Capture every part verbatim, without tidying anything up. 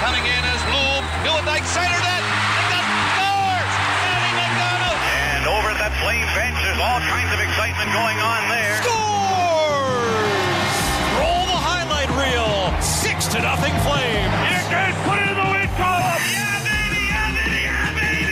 coming in as Loom. Newendike center net. And that scores! Matty McDonald! And over at that Flame bench, there's all kinds of excitement going on there. Scores! Roll the highlight reel. Six to nothing Flame. Here goes, put it in the win column. Yeah, baby, yeah, baby, yeah,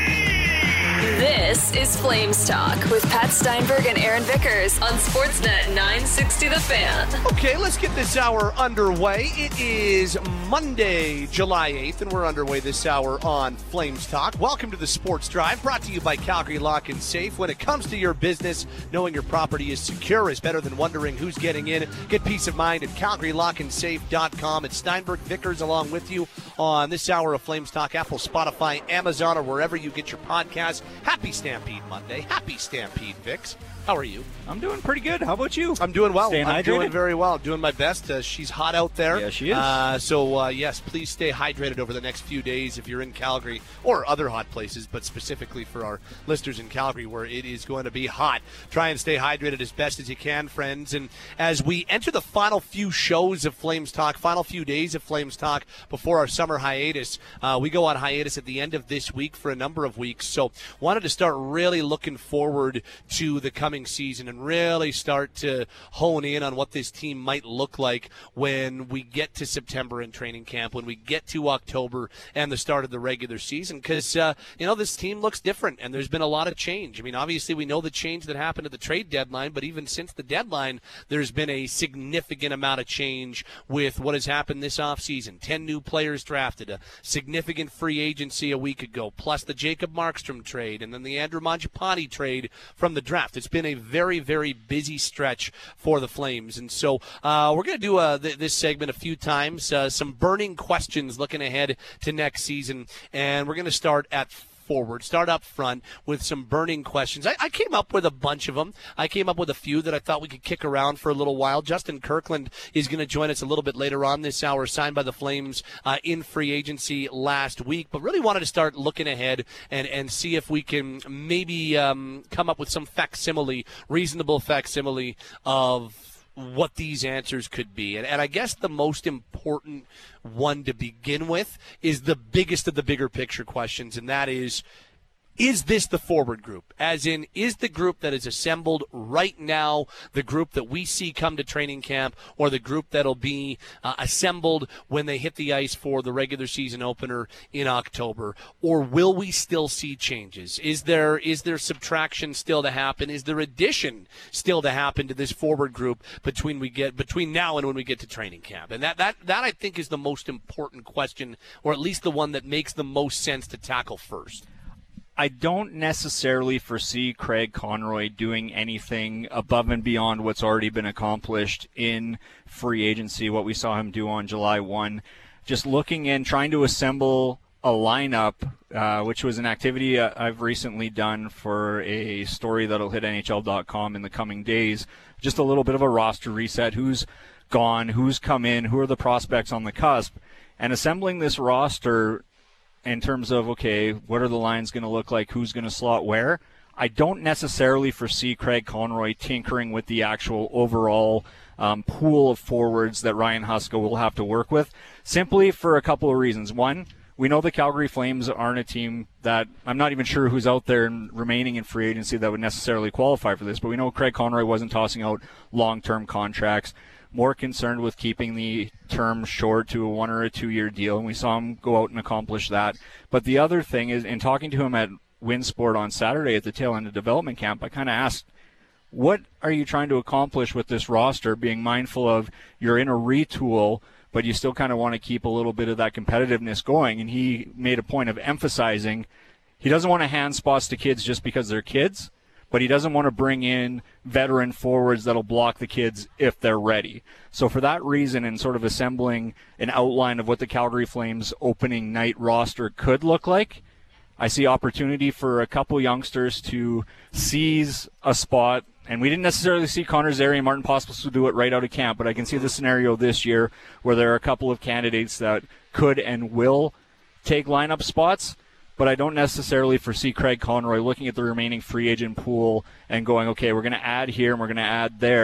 baby. This is Flames Talk with Pat Steinberg and Aaron Vickers on Sportsnet nine sixty The Fan. Okay, let's get this hour underway. It is Monday, July eighth, and we're underway this hour on Flames Talk. Welcome to the Sports Drive, brought to you by Calgary Lock and Safe. When it comes to your business, knowing your property is secure is better than wondering who's getting in. Get peace of mind at calgary lock and safe dot com. It's Steinberg Vickers along with you on this hour of Flames Talk, Apple, Spotify, Amazon, or wherever you get your podcasts. Happy Stampede Monday. Happy Stampede, Vicks. How are you? I'm doing pretty good. How about you? I'm doing well. Staying I'm hydrated? doing very well. Doing my best. Uh, she's hot out there. Yeah, she is. Uh, so, uh, yes, please stay hydrated over the next few days if you're in Calgary or other hot places, but specifically for our listeners in Calgary where it is going to be hot. Try and stay hydrated as best as you can, friends. And as we enter the final few shows of Flames Talk, final few days of Flames Talk before our summer hiatus, uh, we go on hiatus at the end of this week for a number of weeks. So, wanted to start really looking forward to the coming season and really start to hone in on what this team might look like when we get to September in training camp, when we get to October and the start of the regular season, because uh, you know, this team looks different and there's been a lot of change. I mean, obviously we know the change that happened at the trade deadline, but even since the deadline there's been a significant amount of change with what has happened this offseason. Ten new players drafted, a significant free agency a week ago, plus the Jacob Markstrom trade and then the Andrew Mangiapane trade from the draft. It's been a very, very busy stretch for the Flames. And so uh, we're going to do uh, th- this segment a few times, uh, some burning questions looking ahead to next season. And we're going to start at forward, start up front with some burning questions. I, I came up with a bunch of them. I came up with a few that I thought we could kick around for a little while. Justin Kirkland is going to join us a little bit later on this hour, signed by the Flames uh, in free agency last week, but really wanted to start looking ahead and, and see if we can maybe um, come up with some facsimile, reasonable facsimile of what these answers could be. And, and I guess the most important one to begin with is the biggest of the bigger picture questions, and that is, is this the forward group? As in, is the group that is assembled right now the group that we see come to training camp, or the group that'll be uh, assembled when they hit the ice for the regular season opener in October? Or will we still see changes? Is there is there subtraction still to happen? Is there addition still to happen to this forward group between we get between now and when we get to training camp? And that, that, that I think is the most important question, or at least the one that makes the most sense to tackle first. I don't necessarily foresee Craig Conroy doing anything above and beyond what's already been accomplished in free agency, what we saw him do on July first. Just looking in, trying to assemble a lineup, uh, which was an activity uh, I've recently done for a story that'll hit N H L dot com in the coming days. Just a little bit of a roster reset. Who's gone? Who's come in? Who are the prospects on the cusp? And assembling this roster in terms of, okay, what are the lines going to look like? Who's going to slot where? I don't necessarily foresee Craig Conroy tinkering with the actual overall um, pool of forwards that Ryan Huska will have to work with, simply for a couple of reasons. One, we know the Calgary Flames aren't a team that, I'm not even sure who's out there and remaining in free agency that would necessarily qualify for this, but we know Craig Conroy wasn't tossing out long-term contracts, more concerned with keeping the term short to a one or a two-year deal, and we saw him go out and accomplish that. But the other thing is, in talking to him at Winsport on Saturday at the tail end of development camp, I kind of asked, what are you trying to accomplish with this roster, being mindful of you're in a retool, but you still kind of want to keep a little bit of that competitiveness going? And he made a point of emphasizing he doesn't want to hand spots to kids just because they're kids, but he doesn't want to bring in veteran forwards that'll block the kids if they're ready. So for that reason, and sort of assembling an outline of what the Calgary Flames opening night roster could look like, I see opportunity for a couple youngsters to seize a spot. And we didn't necessarily see Connor Zary and Martin Pospisil do it right out of camp, but I can see the scenario this year where there are a couple of candidates that could and will take lineup spots. But I don't necessarily foresee Craig Conroy looking at the remaining free agent pool and going, okay, we're going to add here and we're going to add there,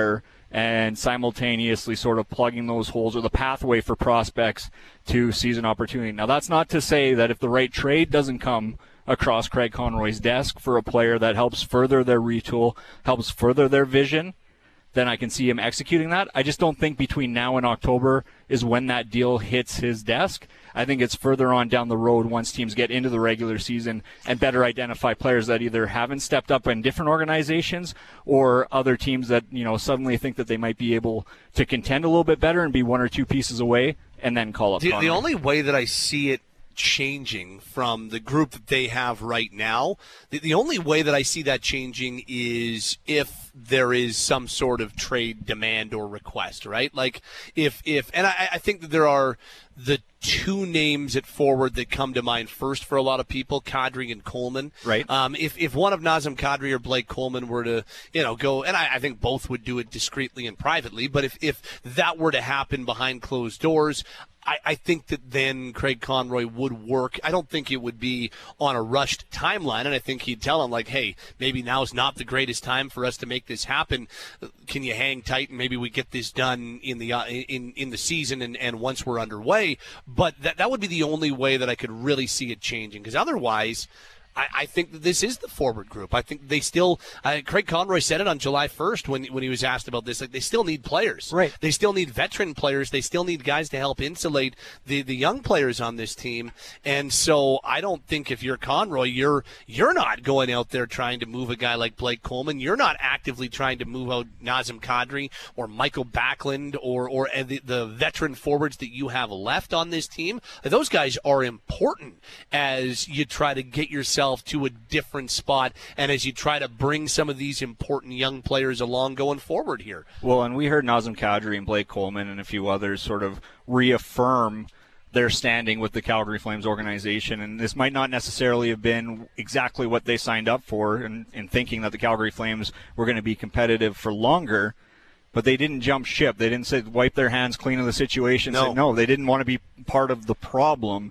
and simultaneously sort of plugging those holes or the pathway for prospects to season opportunity. Now, that's not to say that if the right trade doesn't come across Craig Conroy's desk for a player that helps further their retool, helps further their vision, then I can see him executing that. I just don't think between now and October is when that deal hits his desk. I think it's further on down the road once teams get into the regular season and better identify players that either haven't stepped up in different organizations or other teams that, you know, suddenly think that they might be able to contend a little bit better and be one or two pieces away and then call up the, Conroy. The only way that I see it changing from the group that they have right now, the, the only way that I see that changing is if there is some sort of trade demand or request, right? Like if, if and I, I think that there are the two names at forward that come to mind first for a lot of people, Kadri and Coleman. Right. Um, if, if one of Nazem Kadri or Blake Coleman were to, you know, go, and I, I think both would do it discreetly and privately, but if, if that were to happen behind closed doors, I, I think that then Craig Conroy would work. I don't think it would be on a rushed timeline, and I think he'd tell him, like, hey, maybe now's not the greatest time for us to make this happen. Can you hang tight and maybe we get this done in the uh, in, in the season and, and once we're underway? But that, that would be the only way that I could really see it changing, because otherwise – I, I think that this is the forward group. I think they still uh, – Craig Conroy said it on July first when when he was asked about this. Like, they still need players. Right. They still need veteran players. They still need guys to help insulate the, the young players on this team. And so I don't think if you're Conroy, you're you're not going out there trying to move a guy like Blake Coleman. You're not actively trying to move out Nazem Kadri or Michael Backlund or, or the, the veteran forwards that you have left on this team. Those guys are important as you try to get yourself to a different spot and as you try to bring some of these important young players along going forward here. Well, and we heard Nazem Kadri and Blake Coleman and a few others sort of reaffirm their standing with the Calgary Flames organization, and this might not necessarily have been exactly what they signed up for in, in thinking that the Calgary Flames were going to be competitive for longer, but they didn't jump ship. They didn't say wipe their hands clean of the situation. No, say, no they didn't want to be part of the problem.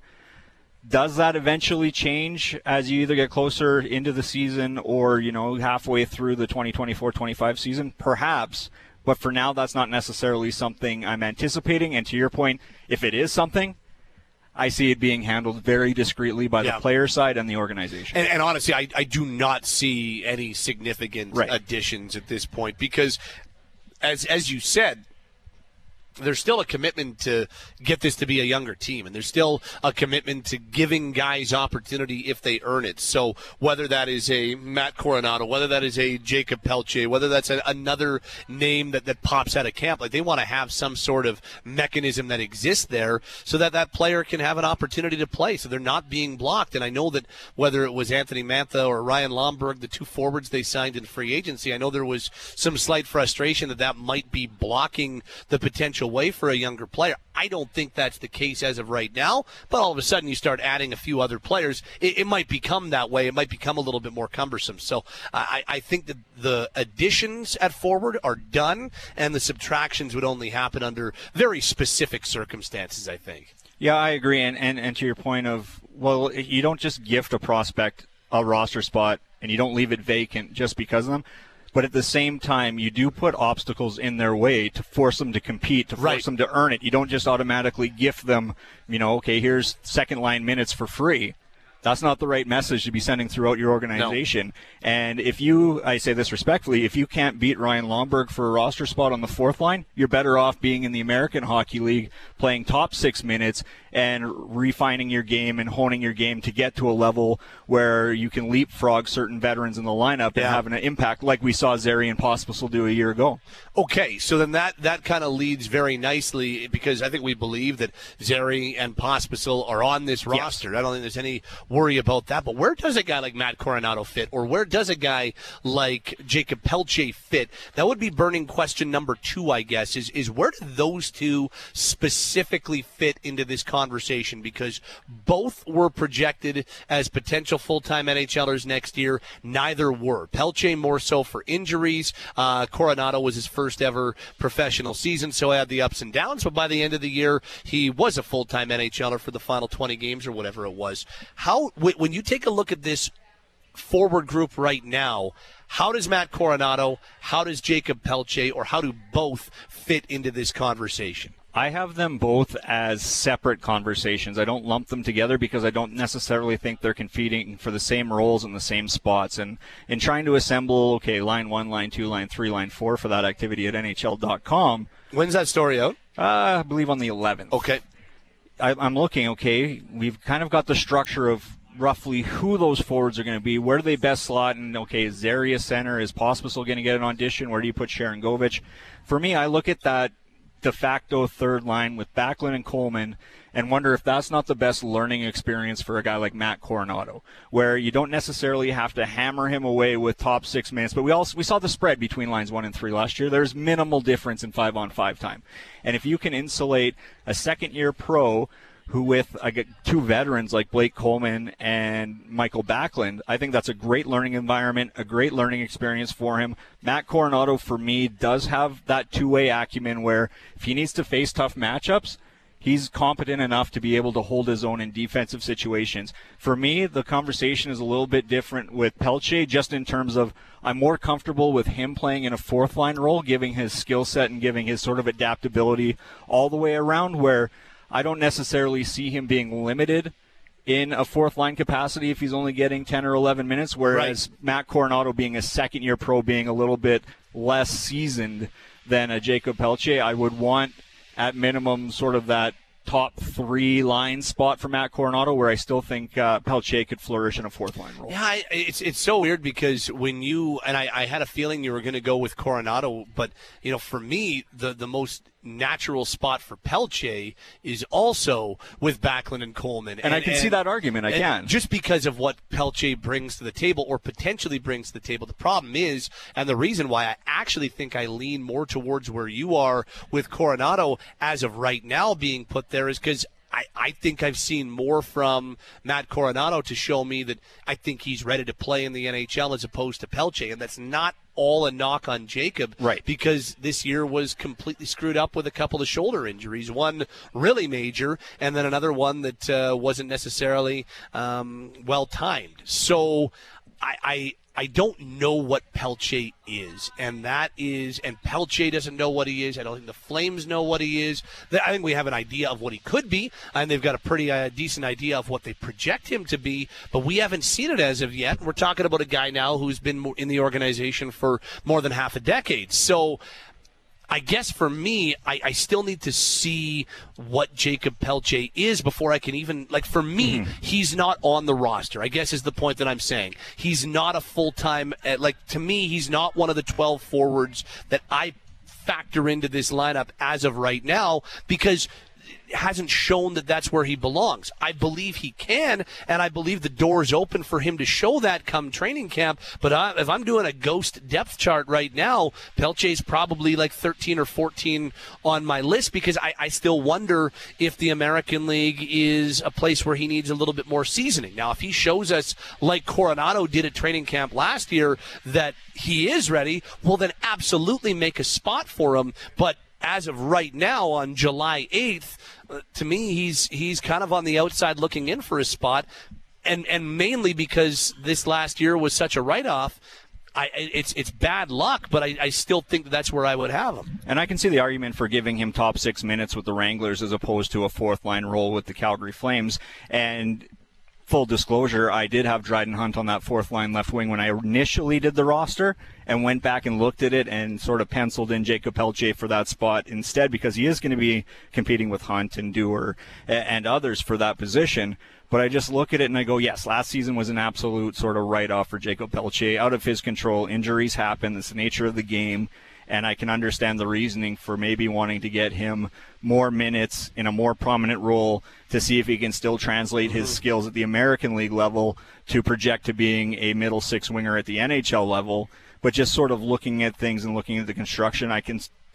Does that eventually change as you either get closer into the season or, you know, halfway through the twenty twenty-four twenty-five season? Perhaps. But for now, that's not necessarily something I'm anticipating. And to your point, if it is something, I see it being handled very discreetly by yeah. the player side and the organization. And, and honestly, I, I do not see any significant right. additions at this point because, as as you said, there's still a commitment to get this to be a younger team, and there's still a commitment to giving guys opportunity if they earn it. So whether that is a Matt Coronado, whether that is a Jacob Pelche, whether that's a, another name that, that pops out of camp, like they want to have some sort of mechanism that exists there so that that player can have an opportunity to play, so they're not being blocked. And I know that whether it was Anthony Mantha or Ryan Lomberg, the two forwards they signed in free agency, I know there was some slight frustration that that might be blocking the potential way for a younger player. I don't think that's the case as of right now, but all of a sudden you start adding a few other players, it, it might become that way. It might become a little bit more cumbersome. So I, I think that the additions at forward are done, and the subtractions would only happen under very specific circumstances, I think. Yeah, I agree. And, and, and to your point of, well, you don't just gift a prospect a roster spot and you don't leave it vacant just because of them. But at the same time, you do put obstacles in their way to force them to compete, to force right. them to earn it. You don't just automatically gift them, you know, okay, here's second line minutes for free. That's not the right message to be sending throughout your organization. No. And if you, I say this respectfully, if you can't beat Ryan Lomberg for a roster spot on the fourth line, you're better off being in the American Hockey League, playing top six minutes and refining your game and honing your game to get to a level where you can leapfrog certain veterans in the lineup and yeah. have an impact like we saw Zary and Pospisil do a year ago. Okay, so then that, that kind of leads very nicely, because I think we believe that Zary and Pospisil are on this roster. Yes. I don't think there's any worry about that. But where does a guy like Matt Coronado fit, or where does a guy like Jacob Pelche fit? That would be burning question number two, I guess, is, is where do those two specifically fit into this conversation? Because both were projected as potential full-time NHLers next year. Neither were. Pelche more so for injuries. Uh, Coronado was his first ever professional season, so he had the ups and downs. But by the end of the year, he was a full-time NHLer for the final twenty games or whatever it was. How, when you take a look at this forward group right now, how does Matt Coronato, how does Jacob Pelletier, or how do both fit into this conversation? I have them both as separate conversations. I don't lump them together because I don't necessarily think they're competing for the same roles in the same spots. And in trying to assemble, okay, line one, line two, line three, line four for that activity at N H L dot com. When's that story out? Uh, I believe on the eleventh. Okay. I, I'm looking, okay, we've kind of got the structure of roughly who those forwards are going to be, where do they best slot, and okay, is Zaria center, is Pospisil going to get an audition, where do you put Sharon Govich? For me, I look at that de facto third line with Backlund and Coleman and wonder if that's not the best learning experience for a guy like Matt Coronato, where you don't necessarily have to hammer him away with top six minutes. But we also we saw the spread between lines one and three last year. There's minimal difference in five on five time. And if you can insulate a second year pro who with I get two veterans like Blake Coleman and Michael Backlund, I think that's a great learning environment, a great learning experience for him. Matt Coronato, for me, does have that two-way acumen where if he needs to face tough matchups, he's competent enough to be able to hold his own in defensive situations. For me, the conversation is a little bit different with Pelletier, just in terms of I'm more comfortable with him playing in a fourth-line role, giving his skill set and giving his sort of adaptability all the way around, where I don't necessarily see him being limited in a fourth-line capacity if he's only getting ten or eleven minutes, whereas right. Matt Coronato being a second-year pro, being a little bit less seasoned than a Jacob Pelletier, I would want at minimum sort of that top three line spot for Matt Coronato, where I still think uh, Pelletier could flourish in a fourth line role. Yeah, I, it's it's so weird because when you and I, I had a feeling you were going to go with Coronato, but you know, for me, the the most natural spot for Pelletier is also with Backlund and Coleman. And, and I can and, see that argument. I can. Just because of what Pelletier brings to the table or potentially brings to the table. The problem is, and the reason why I actually think I lean more towards where you are with Coronato as of right now being put there is because I, I think I've seen more from Matt Coronato to show me that I think he's ready to play in the N H L as opposed to Pelletier. And that's not all a knock on Jacob, right? Because this year was completely screwed up with a couple of shoulder injuries, one really major, and then another one that uh, wasn't necessarily um, well timed. So I, I I don't know what Pelletier is, and that is, and Pelletier doesn't know what he is. I don't think the Flames know what he is. I think we have an idea of what he could be, and they've got a pretty uh, decent idea of what they project him to be, but we haven't seen it as of yet. We're talking about a guy now who's been in the organization for more than half a decade. So I guess for me, I, I still need to see what Jacob Pelletier is before I can even, like, for me, mm-hmm. he's not on the roster, I guess is the point that I'm saying. He's not a full-time, like, to me, he's not one of the twelve forwards that I factor into this lineup as of right now because hasn't shown that that's where he belongs. I believe he can, and I believe the door is open for him to show that come training camp. But I, if I'm doing a ghost depth chart right now, Pelletier's probably like thirteen or fourteen on my list because I, I still wonder if the American League is a place where he needs a little bit more seasoning. Now, if he shows us, like Coronato did at training camp last year, that he is ready, well, then absolutely make a spot for him. But as of right now, on July eighth, uh, to me, he's he's kind of on the outside looking in for his spot, and and mainly because this last year was such a write-off. I, it's it's bad luck, but I, I still think that that's where I would have him. And I can see the argument for giving him top six minutes with the Wranglers as opposed to a fourth-line role with the Calgary Flames. And full disclosure, I did have Dryden Hunt on that fourth-line left wing when I initially did the roster and went back and looked at it and sort of penciled in Jacob Pelletier for that spot instead because he is going to be competing with Hunt and Dewar and others for that position. But I just look at it and I go, yes, last season was an absolute sort of write-off for Jacob Pelletier. Out of his control, injuries happen. It's the nature of the game. And I can understand the reasoning for maybe wanting to get him more minutes in a more prominent role to see if he can still translate his skills at the American League level to project to being a middle six winger at the N H L level. But just sort of looking at things and looking at the construction, I can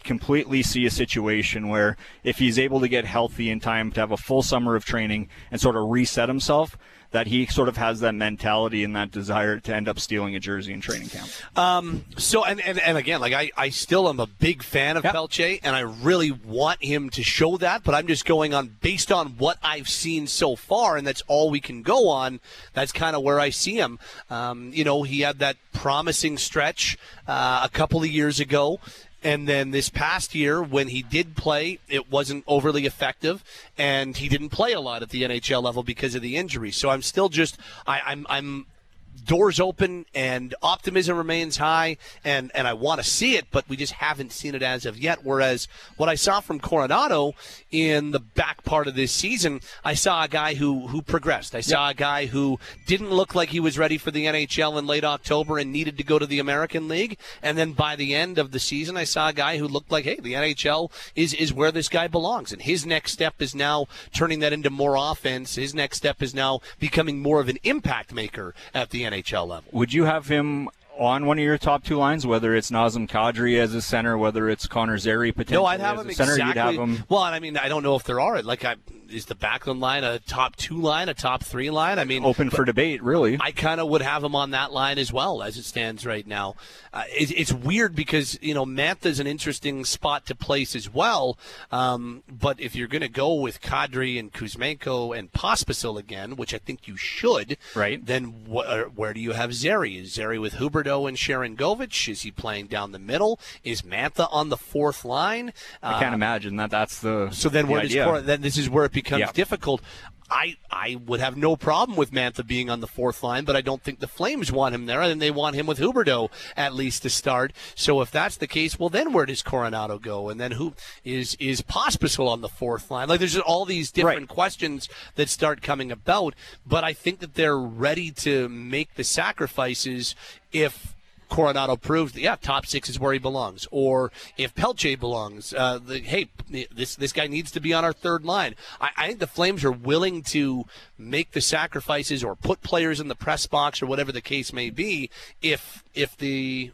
completely see a situation where if he's able to get healthy in time to have a full summer of training and sort of reset himself, that he sort of has that mentality and that desire to end up stealing a jersey in training camp. Um, so, and, and, and again, like I, I still am a big fan of yep. Pelche, and I really want him to show that, but I'm just going on based on what I've seen so far, and that's all we can go on. That's kind of where I see him. Um, you know, he had that promising stretch uh, a couple of years ago. And then this past year, when he did play, it wasn't overly effective, and he didn't play a lot at the N H L level because of the injury. So I'm still just, I, I'm, I'm doors open, and optimism remains high, and, and I want to see it, but we just haven't seen it as of yet. Whereas what I saw from Coronado in the back part of this season, I saw a guy who, who progressed. I saw yep. a guy who didn't look like he was ready for the N H L in late October and needed to go to the American League. And then by the end of the season, I saw a guy who looked like, hey, the N H L is, is where this guy belongs. And his next step is now turning that into more offense. His next step is now becoming more of an impact maker at the N H L level. Would you have him on one of your top two lines, whether it's Nazem Kadri as a center, whether it's Connor Zary potentially no, I'd have as him a center? Exactly. You'd have him. Well, I mean, I don't know if there are. Like, I, is the Backlund line a top two line, a top three line? I mean, open for debate, really. I kind of would have him on that line as well, as it stands right now. Uh, it, it's weird because, you know, Mantha's an interesting spot to place as well. Um, but if you're going to go with Kadri and Kuzmenko and Pospisil again, which I think you should, right? Then wh- where do you have Zary? Is Zary with Huberdeau and Sharon Govich? Is he playing down the middle? Is Mantha on the fourth line? I can't uh, imagine that. That's the so then the where idea. does then this is where it becomes yeah. difficult. I, I would have no problem with Mantha being on the fourth line, but I don't think the Flames want him there, and they want him with Huberdeau at least to start. So if that's the case, well, then where does Coronado go? And then who is is Pospisil on the fourth line? Like, there's just all these different right. questions that start coming about, but I think that they're ready to make the sacrifices if Coronado proves that, yeah, top six is where he belongs. Or if Pelche belongs, uh, the, hey, this this guy needs to be on our third line. I, I think the Flames are willing to make the sacrifices or put players in the press box or whatever the case may be if if the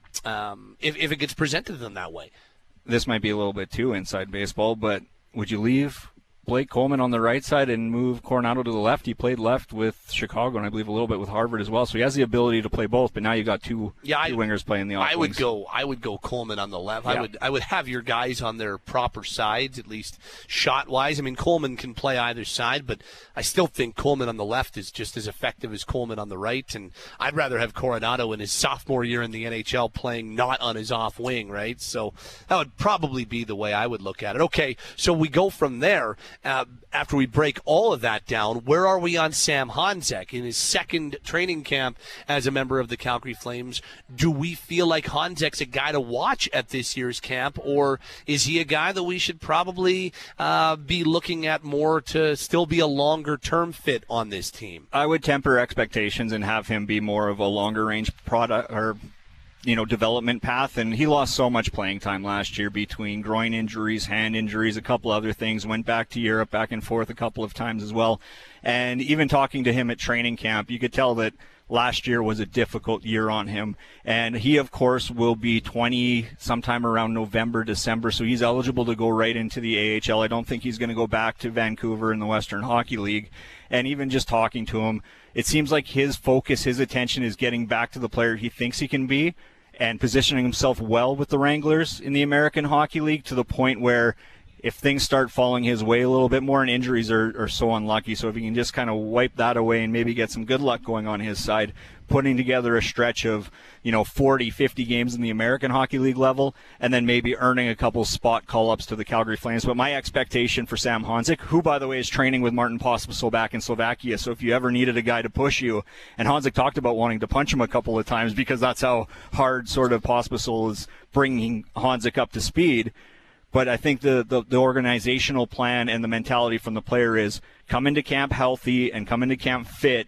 um, if, if it gets presented to them that way. This might be a little bit too inside baseball, but would you leave Blake Coleman on the right side and move Coronado to the left? He played left with Chicago and I believe a little bit with Harvard as well, so he has the ability to play both. But now you got two, yeah, two I, wingers playing the off I would wings. go. I would go Coleman on the left. Yeah. I would. I would have your guys on their proper sides, at least shot wise. I mean, Coleman can play either side, but I still think Coleman on the left is just as effective as Coleman on the right. And I'd rather have Coronado in his sophomore year in the N H L playing not on his off wing, right? So that would probably be the way I would look at it. Okay, so we go from there. Uh, after we break all of that down, where are we on Sam Honzek in his second training camp as a member of the Calgary Flames? Do we feel like Honzek's a guy to watch at this year's camp, or is he a guy that we should probably uh, be looking at more to still be a longer-term fit on this team? I would temper expectations and have him be more of a longer-range product or you know, development path, and he lost so much playing time last year between groin injuries, hand injuries, a couple other things, went back to Europe, back and forth a couple of times as well. And even talking to him at training camp, you could tell that last year was a difficult year on him. And he, of course, will be twenty sometime around November, December, so he's eligible to go right into the A H L. I don't think he's going to go back to Vancouver in the Western Hockey League. And even just talking to him, it seems like his focus, his attention is getting back to the player he thinks he can be and positioning himself well with the Wranglers in the American Hockey League to the point where if things start falling his way a little bit more, and injuries are, are so unlucky, so if he can just kind of wipe that away and maybe get some good luck going on his side, putting together a stretch of, you know, forty, fifty games in the American Hockey League level, and then maybe earning a couple spot call-ups to the Calgary Flames. But my expectation for Sam Honzek, who, by the way, is training with Martin Pospisil back in Slovakia, so if you ever needed a guy to push you, and Honzek talked about wanting to punch him a couple of times because that's how hard sort of Pospisil is bringing Honzek up to speed. But I think the, the, the organizational plan and the mentality from the player is come into camp healthy and come into camp fit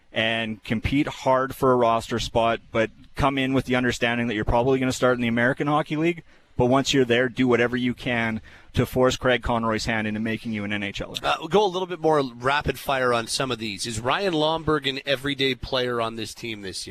and compete hard for a roster spot, but come in with the understanding that you're probably going to start in the American Hockey League. But once you're there, do whatever you can to force Craig Conroy's hand into making you an N H L er. Uh, we'll go a little bit more rapid fire on some of these. Is Ryan Lomberg an everyday player on this team this year?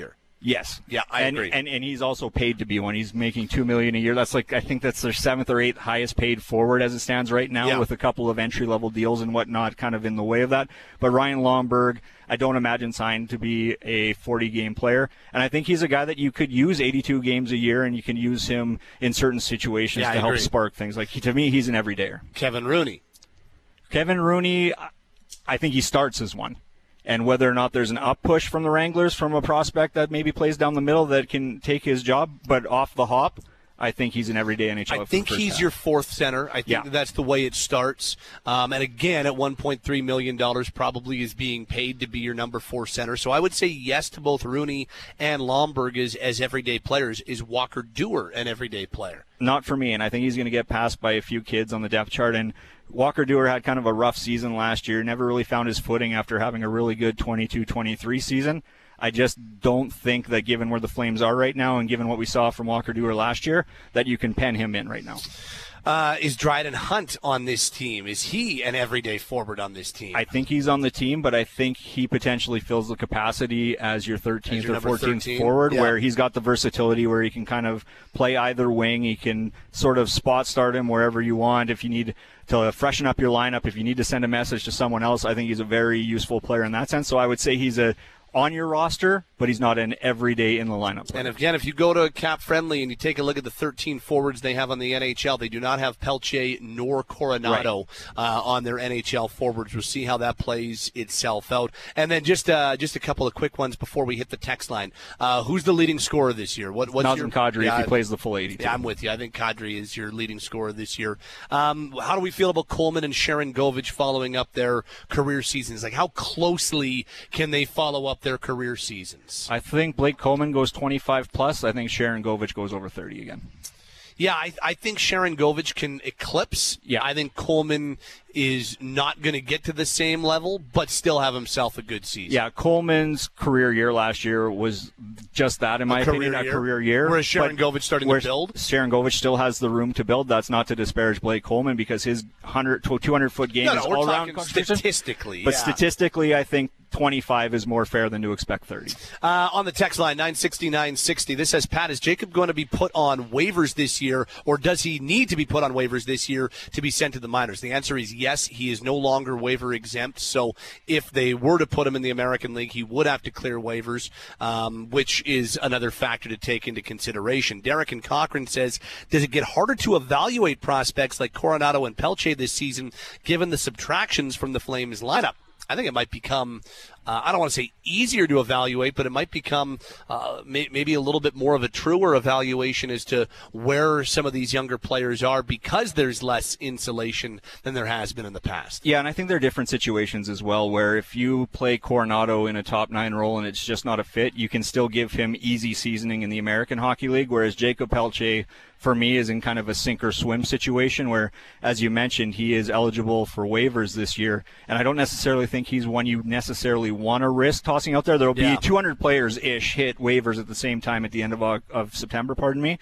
Yes. Yeah, I and, agree. And and he's also paid to be one. He's making two million dollars a year. That's like, I think that's their seventh or eighth highest paid forward as it stands right now, yeah. with a couple of entry-level deals and whatnot kind of in the way of that. But Ryan Lomberg, I don't imagine signed to be a forty-game player. And I think he's a guy that you could use eighty-two games a year, and you can use him in certain situations yeah, to I help agree. spark things. Like, he, to me, he's an everydayer. Kevin Rooney. Kevin Rooney, I think he starts as one. And whether or not there's an up push from the Wranglers from a prospect that maybe plays down the middle that can take his job, but off the hop, I think he's an everyday N H L. I think he's half. your fourth center. I think yeah. that's the way it starts. Um, and again, at one point three million dollars probably is being paid to be your number four center. So I would say yes to both Rooney and Lomberg as, as everyday players. Is Walker Duehr an everyday player? Not for me, and I think he's going to get passed by a few kids on the depth chart. And Walker Duehr had kind of a rough season last year, never really found his footing after having a really good twenty-two twenty-three season. I just don't think that, given where the Flames are right now and given what we saw from Walker Duehr last year, that you can pen him in right now. Uh, is Dryden Hunt on this team? Is he an everyday forward on this team? I think he's on the team, but I think he potentially fills the capacity as your thirteenth as your or fourteenth thirteen forward, yeah. where he's got the versatility where he can kind of play either wing. He can sort of spot start him wherever you want. If you need to freshen up your lineup, if you need to send a message to someone else, I think he's a very useful player in that sense. So I would say he's a on your roster, but he's not an everyday in the lineup player. And again, if you go to Cap Friendly and you take a look at the thirteen forwards they have on the N H L, they do not have Pelche nor Coronado right. uh, on their N H L forwards. We'll see how that plays itself out. And then just uh, just a couple of quick ones before we hit the text line. Uh, who's the leading scorer this year? What, what's Nazem your Kadri yeah, if he plays the full eighty-two. Yeah, I'm with you. I think Kadri is your leading scorer this year. Um, how do we feel about Coleman and Sharon Govich following up their career seasons? Like, how closely can they follow up their career seasons? I think Blake Coleman goes twenty-five plus. I think Sharon Govich goes over thirty again. Yeah, I, I think Sharon Govich can eclipse. Yeah. I think Coleman is not going to get to the same level, but still have himself a good season. Yeah, Coleman's career year last year was just that, in my a opinion, career a career year. Whereas Sharon Govich starting to build? Sharon Govich still has the room to build. That's not to disparage Blake Coleman, because his one hundred, two hundred foot game no, no, is we're all talking around statistically. But yeah. statistically, I think twenty-five is more fair than to expect thirty. Uh, on the text line, nine sixty, nine sixty, this says, Pat, is Jacob going to be put on waivers this year, or does he need to be put on waivers this year to be sent to the minors? The answer is yes. He is no longer waiver exempt, so if they were to put him in the American League, he would have to clear waivers, um, which is another factor to take into consideration. Derek and Cochrane says, does it get harder to evaluate prospects like Coronado and Pelche this season, given the subtractions from the Flames lineup? I think it might become, uh, I don't want to say easier to evaluate, but it might become uh, may, maybe a little bit more of a truer evaluation as to where some of these younger players are, because there's less insulation than there has been in the past. Yeah, and I think there are different situations as well, where if you play Coronado in a top nine role and it's just not a fit, you can still give him easy seasoning in the American Hockey League, whereas Jacob Pelche, for me, is in kind of a sink or swim situation where, as you mentioned, he is eligible for waivers this year. And I don't necessarily think he's one you necessarily want to risk tossing out there. There will be yeah. two hundred players-ish hit waivers at the same time at the end of, of September, pardon me.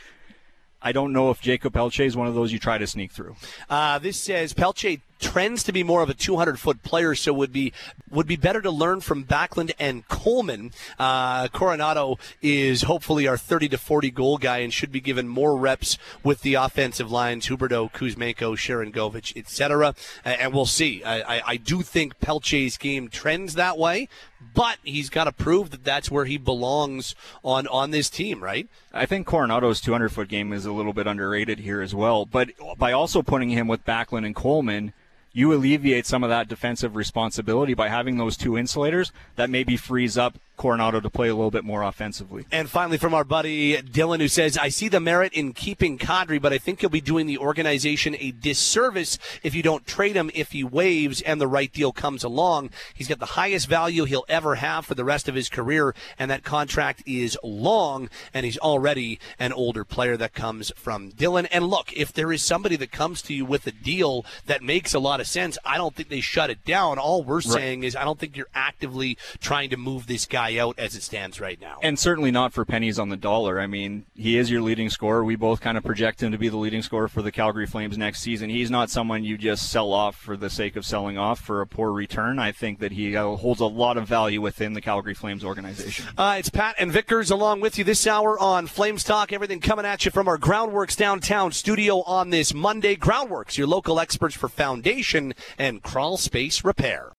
I don't know if Jacob Pelche is one of those you try to sneak through. Uh, this says Pelche trends to be more of a two hundred foot player, so would be would be better to learn from Backlund and Coleman. Uh, Coronado is hopefully our thirty to forty goal guy and should be given more reps with the offensive lines, Huberdeau, Kuzmenko, Sharon Govich, et cetera. And we'll see. I, I, I do think Pelche's game trends that way, but he's got to prove that that's where he belongs on, on this team, right? I think Coronado's two hundred foot game is a little bit underrated here as well. But by also putting him with Backlund and Coleman, you alleviate some of that defensive responsibility by having those two insulators that maybe frees up Coronado to play a little bit more offensively. And finally, from our buddy Dylan, who says, I see the merit in keeping Kadri, but I think you'll be doing the organization a disservice if you don't trade him if he waives and the right deal comes along. He's got the highest value he'll ever have for the rest of his career, and that contract is long, and he's already an older player. That comes from Dylan. And look, if there is somebody that comes to you with a deal that makes a lot of sense, I don't think they shut it down. All we're right. saying is I don't think you're actively trying to move this guy guy out as it stands right now. And certainly not for pennies on the dollar. I mean, he is your leading scorer. We both kind of project him to be the leading scorer for the Calgary Flames next season. He's not someone you just sell off for the sake of selling off for a poor return. I think that he uh, holds a lot of value within the Calgary Flames organization. Uh, it's Pat and Vickers along with you this hour on Flames Talk. Everything coming at you from our Groundworks downtown studio on this Monday. Groundworks, your local experts for foundation and crawl space repair.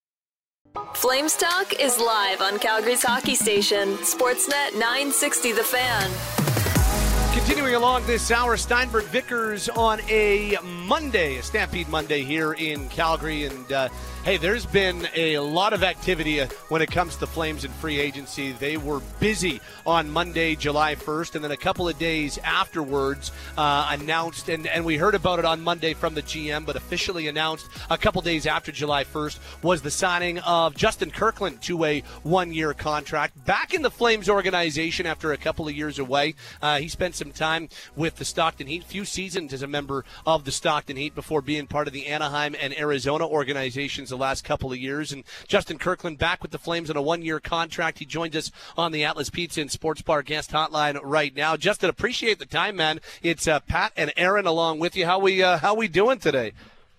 Flames Talk is live on Calgary's hockey station, Sportsnet nine sixty The Fan. Continuing along this hour, Steinberg Vickers on a Monday, a Stampede Monday here in Calgary. And, uh, hey, there's been a lot of activity when it comes to Flames and free agency. They were busy on Monday, July first, and then a couple of days afterwards uh, announced, and, and we heard about it on Monday from the G M, but officially announced a couple days after July first was the signing of Justin Kirkland to a one-year contract. Back in the Flames organization after a couple of years away. Uh, he spent some time with the Stockton Heat, few seasons as a member of the Stockton Heat before being part of the Anaheim and Arizona organizations the last couple of years. And Justin Kirkland back with the Flames on a one-year contract. He joins us on the Atlas Pizza and Sports Bar guest hotline right now. Justin, appreciate the time, man. It's uh, Pat and Aaron along with you. How we uh, how we doing today?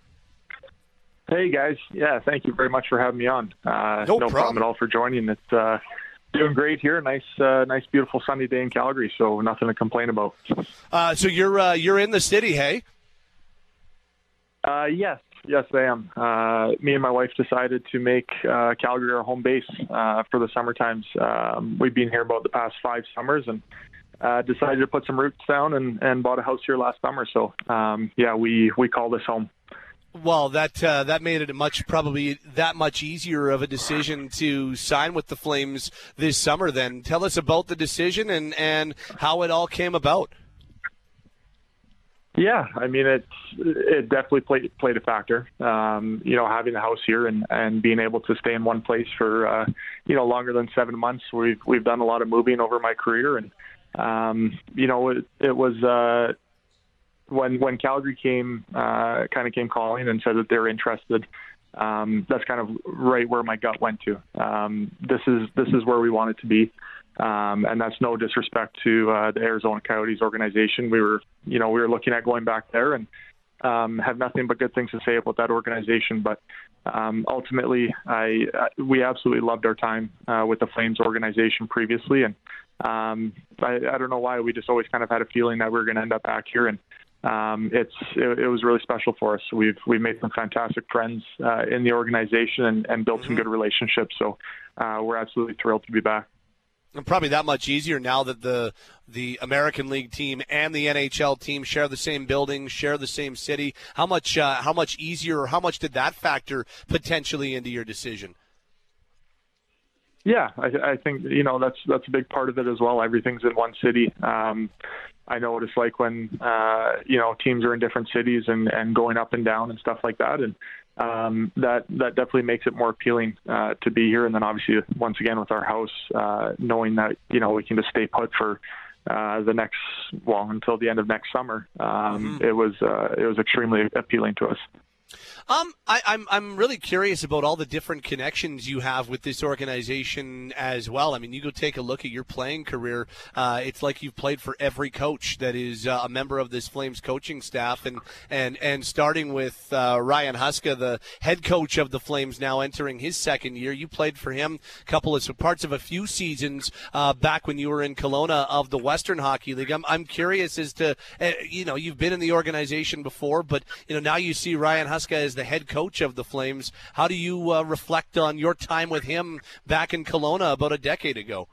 Hey guys, yeah, thank you very much for having me on. Uh, no no problem. problem at all for joining. It's uh, doing great here. Nice, uh, nice, beautiful sunny day in Calgary. So nothing to complain about. Uh, so you're uh, you're in the city, hey? Uh, yes, yes, I am. Uh, me and my wife decided to make uh, Calgary our home base uh, for the summer times. Um, we've been here about the past five summers and uh, decided to put some roots down and, and bought a house here last summer. So um, yeah, we we call this home. Well, that uh, that made it a much probably that much easier of a decision to sign with the Flames this summer. Then tell us about the decision and, and how it all came about. Yeah, I mean it's it definitely played played a factor. Um, you know, having the house here and, and being able to stay in one place for uh, you know longer than seven months. We've we've done a lot of moving over my career, and um, you know it, it was. Uh, When when Calgary came, uh, kind of came calling and said that they're interested, um, that's kind of right where my gut went to. Um, this is this is where we wanted to be, um, and that's no disrespect to uh, the Arizona Coyotes organization. We were, you know, we were looking at going back there and um, have nothing but good things to say about that organization. But um, ultimately, I, I we absolutely loved our time uh, with the Flames organization previously, and um, I, I don't know why we just always kind of had a feeling that we were going to end up back here and. Um, it's it, it was really special for us. We've we've made some fantastic friends uh, in the organization and, and built some good relationships. So uh, we're absolutely thrilled to be back. And probably that much easier now that the the American League team and the N H L team share the same building, share the same city. How much uh, how much easier or how much did that factor potentially into your decision? Yeah, I, I think you know that's that's a big part of it as well. Everything's in one city. Um, I know what it's like when uh, you know teams are in different cities and, and going up and down and stuff like that, and um, that that definitely makes it more appealing uh, to be here. And then obviously, once again with our house, uh, knowing that you know we can just stay put for uh, the next well until the end of next summer, um, mm-hmm. it was uh, it was extremely appealing to us. Um, I, I'm I'm really curious about all the different connections you have with this organization as well. I mean, you go take a look at your playing career. Uh, it's like you've played for every coach that is uh, a member of this Flames coaching staff, and and and starting with uh, Ryan Huska, the head coach of the Flames, now entering his second year. You played for him a couple of parts of a few seasons uh, back when you were in Kelowna of the Western Hockey League. I'm I'm curious as to uh, you know you've been in the organization before, but you know now you see Ryan Huska as the head coach of the Flames. How do you uh, reflect on your time with him back in Kelowna about a decade ago?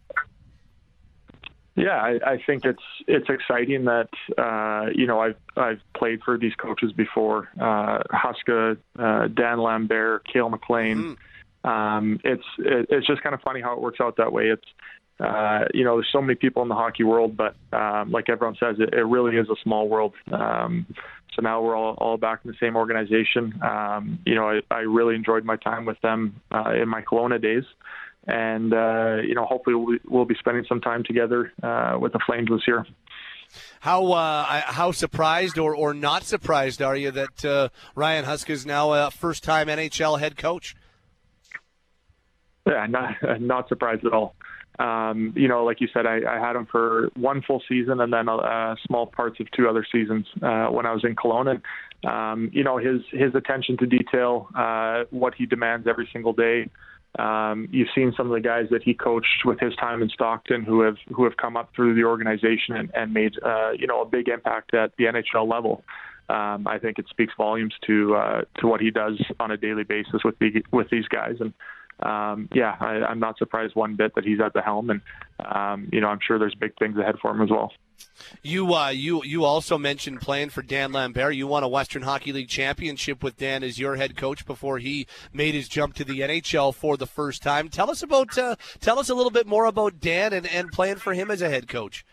Yeah, I, I think it's it's exciting that uh, you know I've I've played for these coaches before. Uh, Huska, uh, Dan Lambert, Cale McLean. Mm. Um, it's it, it's just kind of funny how it works out that way. It's uh, you know there's so many people in the hockey world, but um, like everyone says, it, it really is a small world. Um, So now we're all, all back in the same organization. Um, you know, I, I really enjoyed my time with them uh, in my Kelowna days. And, uh, you know, hopefully we'll, we'll be spending some time together uh, with the Flames this year. How uh, how surprised or, or not surprised are you that uh, Ryan Huska is now a first-time N H L head coach? Yeah, not not surprised at all. Um, you know, like you said, I, I had him for one full season and then uh, small parts of two other seasons uh, when I was in Kelowna. And, um, you know, his his attention to detail, uh, what he demands every single day. Um, you've seen some of the guys that he coached with his time in Stockton who have who have come up through the organization and, and made uh, you know a big impact at the N H L level. Um, I think it speaks volumes to uh, to what he does on a daily basis with the with these guys. And um, yeah, I, I'm not surprised one bit that he's at the helm. And um, you know, I'm sure there's big things ahead for him as well. You uh, you you also mentioned playing for Dan Lambert. You won a Western Hockey League championship with Dan as your head coach before he made his jump to the N H L for the first time. Tell us about uh, tell us a little bit more about Dan and, and playing for him as a head coach.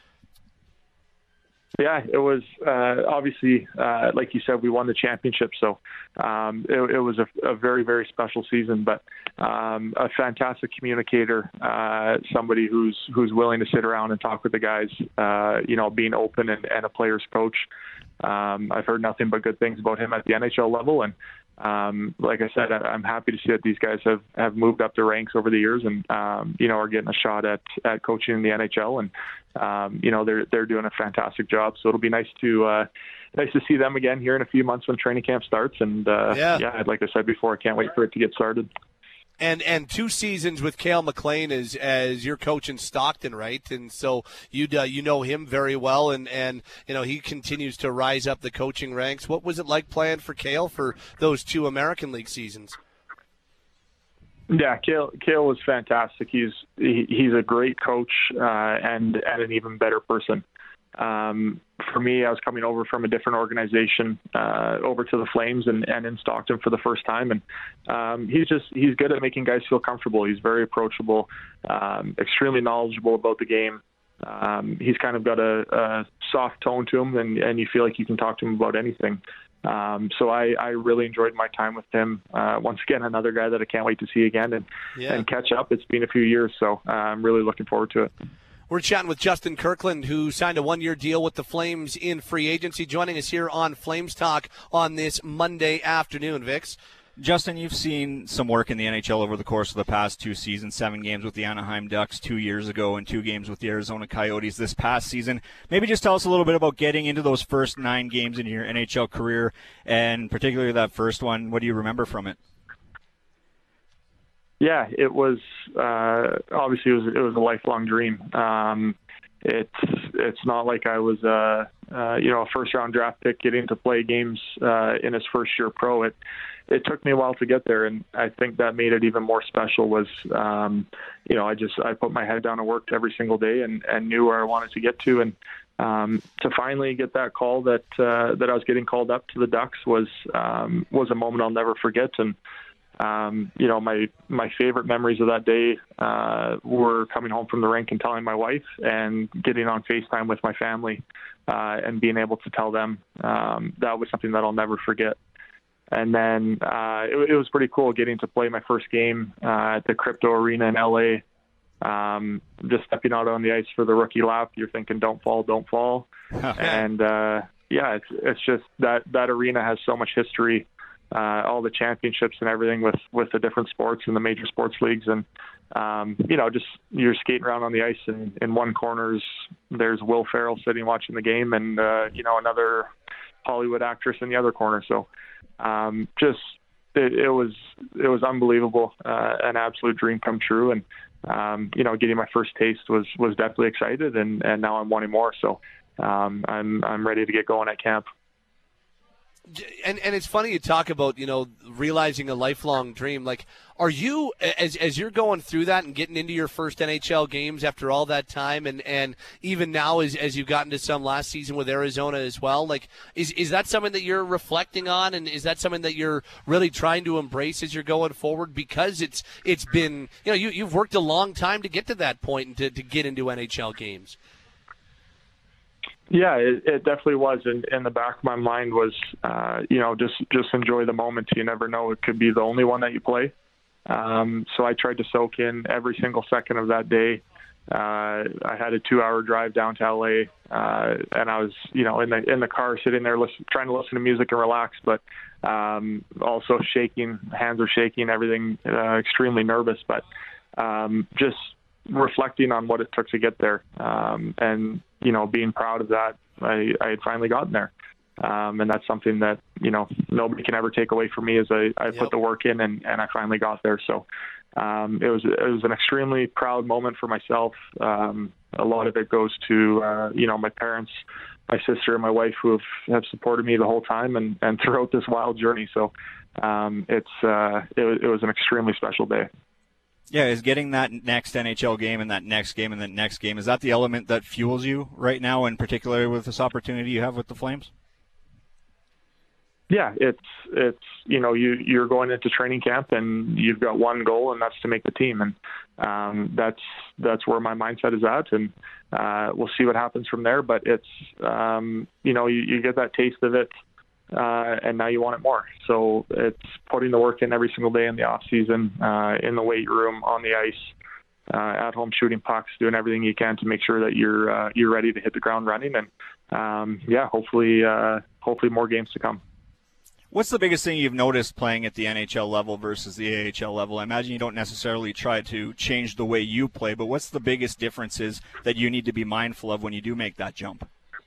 Yeah, it was uh, obviously, uh, like you said, we won the championship. So um, it, it was a, a very, very special season, but um, a fantastic communicator, uh, somebody who's who's willing to sit around and talk with the guys, uh, you know, being open and, and a player's coach. Um, I've heard nothing but good things about him at the N H L level. And um, like I said, I'm happy to see that these guys have, have moved up the ranks over the years and, um, you know, are getting a shot at, at coaching in the N H L. And, um, you know, they're, they're doing a fantastic job. So it'll be nice to, uh, nice to see them again here in a few months when training camp starts. And, uh, yeah. yeah, like I said before, I can't wait for it to get started. And and two seasons with Cale McLean as as your coach in Stockton, right? And so you uh, you know him very well, and, and you know he continues to rise up the coaching ranks. What was it like playing for Cale for those two American League seasons? Yeah, Cale Cale was fantastic. He's he, he's a great coach uh, and and an even better person. Um, for me, I was coming over from a different organization uh, over to the Flames and, and in Stockton for the first time. And um, he's just he's good at making guys feel comfortable. He's very approachable, um, extremely knowledgeable about the game. Um, he's kind of got a, a soft tone to him, and, and you feel like you can talk to him about anything. Um, so I, I really enjoyed my time with him. Uh, once again, another guy that I can't wait to see again and, yeah. and catch up. It's been a few years, so uh, I'm really looking forward to it. We're chatting with Justin Kirkland, who signed a one-year deal with the Flames in free agency, joining us here on Flames Talk on this Monday afternoon, Vix. Justin, you've seen some work in the N H L over the course of the past two seasons, seven games with the Anaheim Ducks two years ago and two games with the Arizona Coyotes this past season. Maybe just tell us a little bit about getting into those first nine games in your N H L career, and particularly that first one. What do you remember from it? Yeah, it was uh, obviously it was it was a lifelong dream. Um, it's it's not like I was uh, uh, you know a first round draft pick getting to play games uh, in his first year pro. It it took me a while to get there, and I think that made it even more special. Was um, you know I just I put my head down and worked every single day and, and knew where I wanted to get to, and um, to finally get that call that uh, that I was getting called up to the Ducks was um, was a moment I'll never forget. And Um, you know, my, my favorite memories of that day uh, were coming home from the rink and telling my wife and getting on FaceTime with my family uh, and being able to tell them. Um, that was something that I'll never forget. And then uh, it, it was pretty cool getting to play my first game uh, at the Crypto Arena in L A. Um, just stepping out on the ice for the rookie lap, you're thinking, don't fall, don't fall. and uh, yeah, it's, it's just that, that arena has so much history. Uh, all the championships and everything with, with the different sports and the major sports leagues. And, um, you know, just you're skating around on the ice, and in one corner's there's Will Ferrell sitting watching the game, and, uh, you know, another Hollywood actress in the other corner. So um, just it, it was it was unbelievable, uh, an absolute dream come true. And, um, you know, getting my first taste was, was definitely excited, and, and now I'm wanting more. So um, I'm I'm ready to get going at camp. And and it's funny you talk about, you know, realizing a lifelong dream. Like, are you, as as you're going through that and getting into your first N H L games after all that time, and, and even now as as you've gotten to some last season with Arizona as well, like, is is that something that you're reflecting on, and is that something that you're really trying to embrace as you're going forward? Because it's it's been, you know, you, you've worked a long time to get to that point and to, to get into N H L games. Yeah, it, it definitely was. And in the back of my mind was, uh, you know, just, just enjoy the moment. You never know. It could be the only one that you play. Um, so I tried to soak in every single second of that day. Uh, I had a two hour drive down to L A, uh, and I was, you know, in the, in the car sitting there listen, trying to listen to music and relax, but um, also shaking, hands are shaking, everything, uh, extremely nervous. But um, just reflecting on what it took to get there, um, and you know, being proud of that, I, I had finally gotten there. Um, and that's something that, you know, nobody can ever take away from me, as I, I yep. put the work in and, and I finally got there. So um, it was it was an extremely proud moment for myself. Um, a lot of it goes to, uh, you know, my parents, my sister and my wife, who have, have supported me the whole time and, and throughout this wild journey. So um, it's uh, it, was, it was an extremely special day. Yeah, is getting that next N H L game and that next game and that next game, is that the element that fuels you right now, and particularly with this opportunity you have with the Flames? Yeah, it's, it's you know, you, you're going into training camp and you've got one goal, and that's to make the team. And um, that's that's where my mindset is at. And uh, we'll see what happens from there. But it's, um, you know, you, you get that taste of it, uh, and now you want it more. So it's putting the work in every single day in the off season, uh, in the weight room, on the ice, uh, at home shooting pucks, doing everything you can to make sure that you're uh, you're ready to hit the ground running. And um, yeah, hopefully uh, hopefully more games to come. What's the biggest thing you've noticed playing at the N H L level versus the A H L level? I imagine you don't necessarily try to change the way you play, but what's the biggest differences that you need to be mindful of when you do make that jump?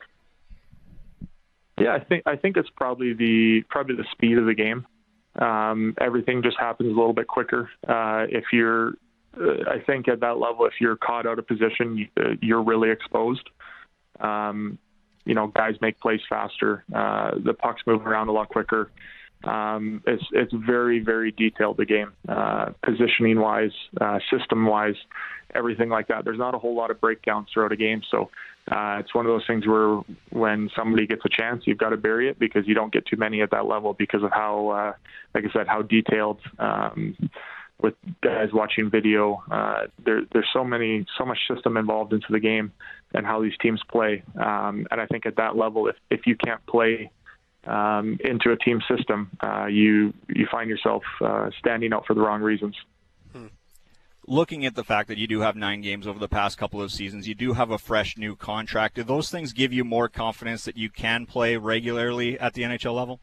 Yeah, I think I think it's probably the probably the speed of the game. Um, everything just happens a little bit quicker. Uh, if you're, uh, I think at that level, if you're caught out of position, you, uh, you're really exposed. Um, You know, guys make plays faster. Uh, the puck's moving around a lot quicker. Um, it's it's very, very detailed, the game, uh, positioning-wise, uh, system-wise, everything like that. There's not a whole lot of breakdowns throughout a game. So uh, it's one of those things where when somebody gets a chance, you've got to bury it, because you don't get too many at that level because of how, uh, like I said, how detailed, um, with guys watching video. Uh, there, there's so many, so much system involved into the game and how these teams play. Um, and I think at that level, if, if you can't play um, into a team system, uh, you you find yourself uh, standing out for the wrong reasons. Hmm. Looking at the fact that you do have nine games over the past couple of seasons, you do have a fresh new contract. Do those things give you more confidence that you can play regularly at the N H L level?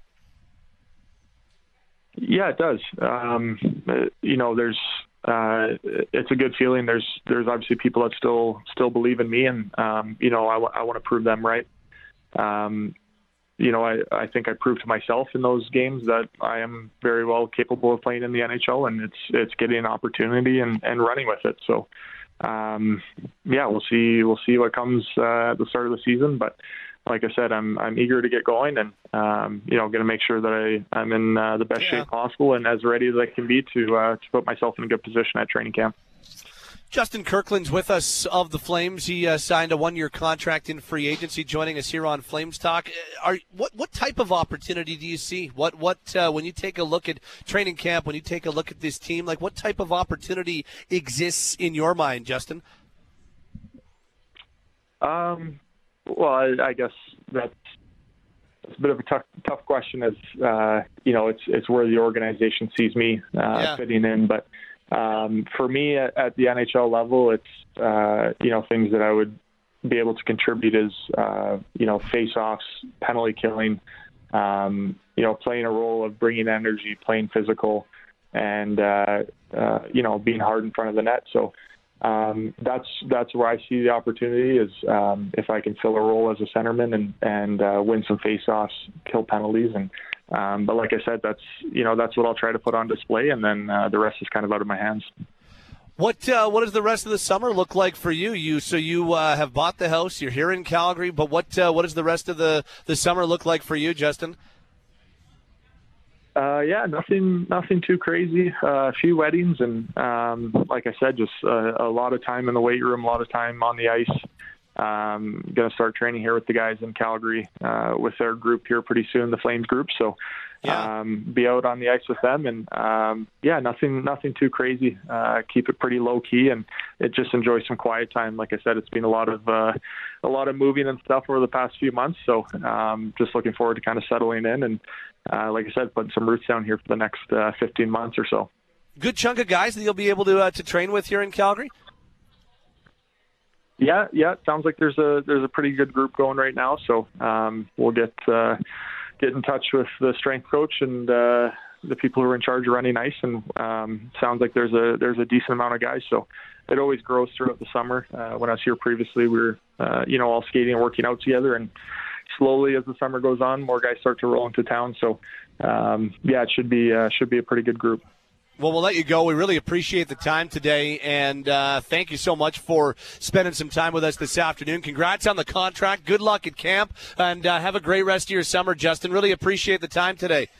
Yeah, it does. Um, you know, there's uh, it's a good feeling. There's there's obviously people that still still believe in me, and um, you know, I, w- I want to prove them right. Um, you know, I, I think I proved to myself in those games that I am very well capable of playing in the N H L, and it's it's getting an opportunity and, and running with it. So, um, yeah, we'll see we'll see what comes uh, at the start of the season, but. Like I said, I'm I'm eager to get going, and um, you know, going to make sure that I I'm in uh, the best yeah. shape possible and as ready as I can be to uh, to put myself in a good position at training camp. Justin Kirkland's with us of the Flames. He uh, signed a one-year contract in free agency, joining us here on Flames Talk. Are what what type of opportunity do you see? What what uh, when you take a look at training camp, when you take a look at this team, like what type of opportunity exists in your mind, Justin? Um. Well, I, I guess that's, that's a bit of a tough, tough question. As uh, you know, it's it's where the organization sees me uh, yeah. fitting in. But um, for me, at, at the N H L level, it's uh, you know, things that I would be able to contribute is uh, you know, face-offs, penalty killing, um, you know, playing a role of bringing energy, playing physical, and uh, uh, you know, being hard in front of the net. So. Um, that's that's where I see the opportunity is um, if I can fill a role as a centerman and and uh, win some faceoffs, kill penalties, and um, but like I said, that's you know that's what I'll try to put on display, and then uh, the rest is kind of out of my hands. What uh, what does the rest of the summer look like for you? You so you uh, have bought the house, you're here in Calgary, but what uh, what does the rest of the, the summer look like for you, Justin? Uh, yeah, nothing, nothing too crazy. Uh, a few weddings, and um, like I said, just uh, a lot of time in the weight room, a lot of time on the ice. Um, going to start training here with the guys in Calgary uh, with their group here pretty soon, the Flames group. So, yeah. um, be out on the ice with them, and um, yeah, nothing, nothing too crazy. Uh, keep it pretty low key, and it just enjoy some quiet time. Like I said, it's been a lot of uh, a lot of moving and stuff over the past few months. So, um, just looking forward to kind of settling in and. Uh, like I said, putting some roots down here for the next uh, fifteen months or so. Good chunk of guys that you'll be able to uh, to train with here in Calgary. Yeah, yeah. It sounds like there's a there's a pretty good group going right now. So um, we'll get uh, get in touch with the strength coach and uh, the people who are in charge are running ice, and um, sounds like there's a there's a decent amount of guys. So it always grows throughout the summer. Uh, when I was here previously, we were uh, you know all skating and working out together, and slowly as the summer goes on, more guys start to roll into town. So um, yeah, it should be uh, should be a pretty good group. Well, we'll let you go. We really appreciate the time today, and uh, thank you so much for spending some time with us this afternoon. Congrats on the contract. Good luck at camp, and uh, have a great rest of your summer, Justin. Really appreciate the time today.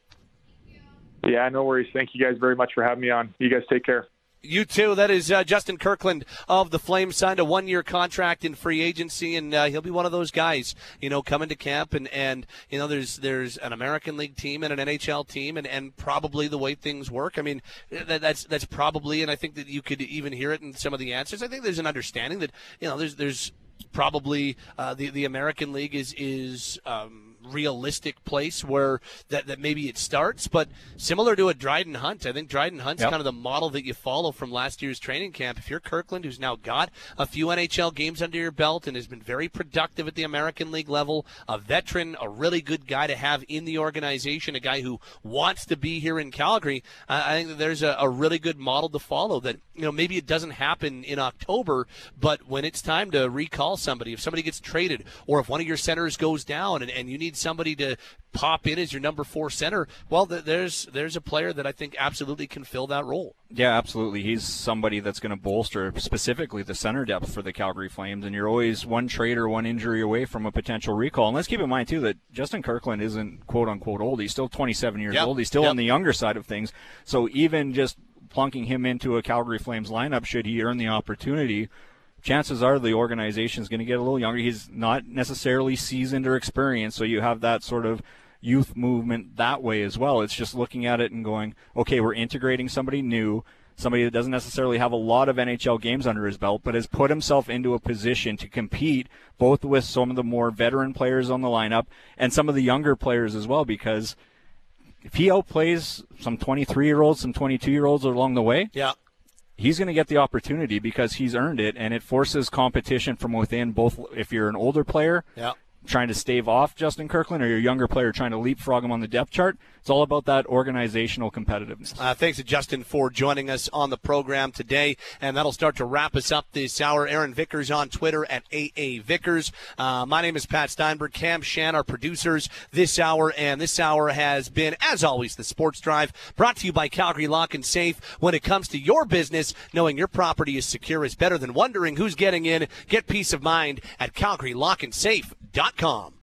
Yeah, no worries. Thank you guys very much for having me on. You guys take care. You too. That is uh, Justin Kirkland of the Flames, signed a one-year contract in free agency, and uh, he'll be one of those guys, you know, coming to camp. And, and you know, there's there's an American League team and an N H L team, and, and probably the way things work. I mean, that, that's that's probably, and I think that you could even hear it in some of the answers. I think there's an understanding that, you know, there's there's probably uh, the the American League is is. Um, realistic place where that, that maybe it starts, but similar to a Dryden Hunt. I think Dryden Hunt's yep. kind of the model that you follow from last year's training camp. If you're Kirkland, who's now got a few N H L games under your belt and has been very productive at the American League level, a veteran, a really good guy to have in the organization, a guy who wants to be here in Calgary, uh, I think that there's a, a really good model to follow that, you know, maybe it doesn't happen in October, but when it's time to recall somebody, if somebody gets traded or if one of your centers goes down and, and you need somebody to pop in as your number four center, well, there's there's a player that I think absolutely can fill that role. Yeah, absolutely. He's somebody that's going to bolster specifically the center depth for the Calgary Flames, and you're always one trade or one injury away from a potential recall. And let's keep in mind, too, that Justin Kirkland isn't quote-unquote old. He's still twenty-seven years yep. old. He's still yep. on the younger side of things. So even just plunking him into a Calgary Flames lineup, should he earn the opportunity, chances are the organization is going to get a little younger. He's not necessarily seasoned or experienced, so you have that sort of youth movement that way as well. It's just looking at it and going, okay, we're integrating somebody new, somebody that doesn't necessarily have a lot of N H L games under his belt, but has put himself into a position to compete both with some of the more veteran players on the lineup and some of the younger players as well, because if he outplays some twenty-three-year-olds, some twenty-two-year-olds along the way, yeah. he's going to get the opportunity because he's earned it, and it forces competition from within, both if you're an older player yeah. trying to stave off Justin Kirkland or you're a younger player trying to leapfrog him on the depth chart. It's all about that organizational competitiveness. Uh, thanks to Justin for joining us on the program today, and that'll start to wrap us up this hour. Aaron Vickers on Twitter at A A Vickers. Uh, my name is Pat Steinberg. Cam Shan, our producers this hour, and this hour has been, as always, the Sports Drive, brought to you by Calgary Lock and Safe. When it comes to your business, knowing your property is secure is better than wondering who's getting in. Get peace of mind at calgary lock and safe dot com.